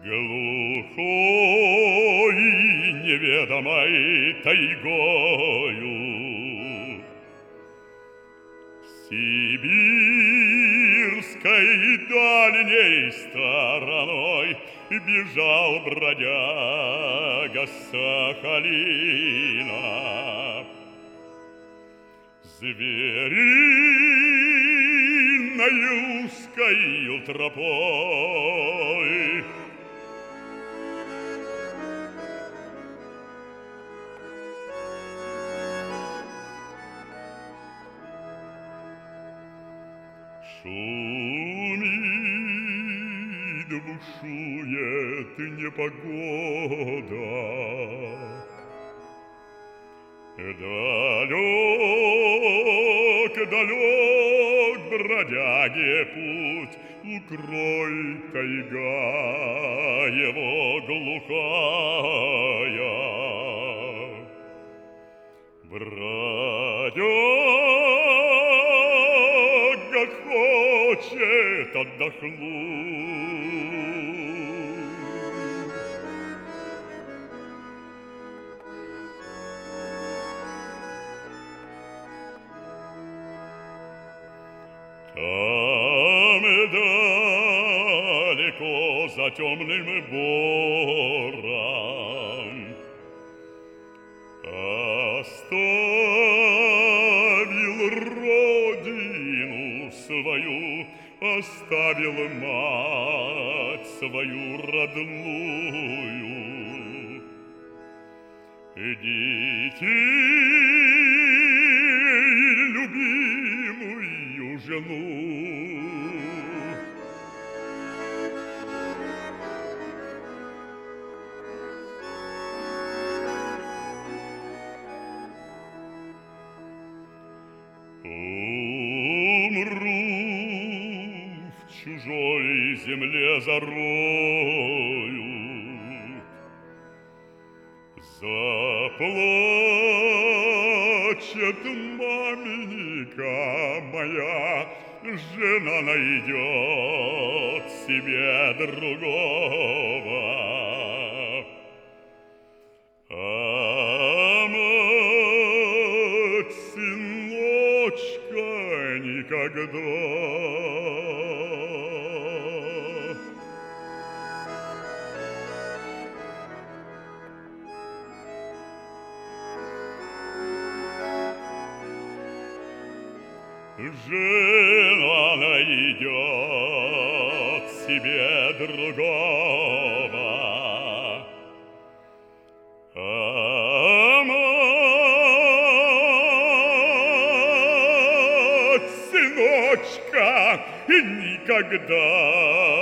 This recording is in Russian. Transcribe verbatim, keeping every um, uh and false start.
Глухой неведомой тайгою сибирской дальней стороной бежал бродяга с Сахалина. Звериной узкою тропой шумит, бушует непогода. Далек, далек бродяге путь, укрой тайга его глухая. Бродяга хочет отдохнуть. Там далеко за темным бором оставил родину свою, оставил мать свою родную, детей любимую жену. Умру в чужой земле зароют, заплачет маменька моя, жена найдет себе другого. А мать сыночка никогда. Жена найдет себе другого, а мать сыночка никогда.